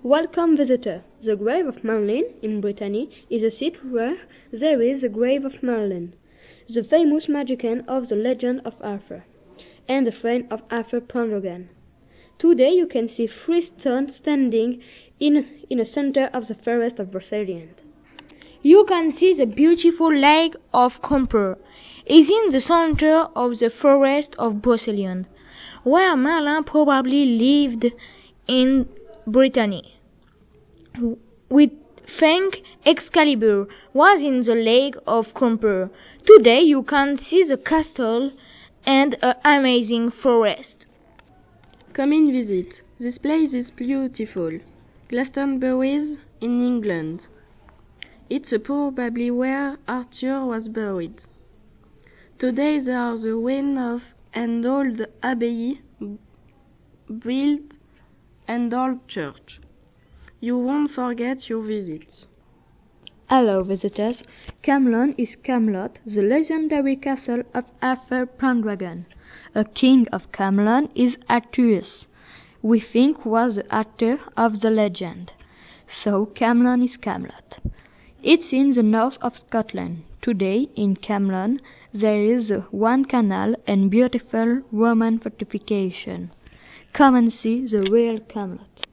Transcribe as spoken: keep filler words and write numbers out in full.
Welcome, visitor. The grave of Merlin in Brittany is a site where there is the grave of Merlin, the famous magician of the legend of Arthur, and a friend of Arthur Pendragon. Today you can see three stones standing in, in the center of the forest of Brocéliande. You can see the beautiful lake of Comper is in the center of the forest of Brocéliande, where Merlin probably lived in Brittany. We think Excalibur was in the lake of Comper. Today you can see the castle and an amazing forest. Come and visit. This place is beautiful. Glastonbury in England. It's probably where Arthur was buried. Today there is a ruin of an old abbey built and old church. You won't forget your visit. Hello, visitors. Camelot is Camelot, the legendary castle of Arthur Pendragon. A king of Camelot is Arthurus, we think was the actor of the legend. So Camelot is Camelot. It's in the north of Scotland. Today, in Camelot, there is one canal and beautiful Roman fortification. Come and see the real Camelot.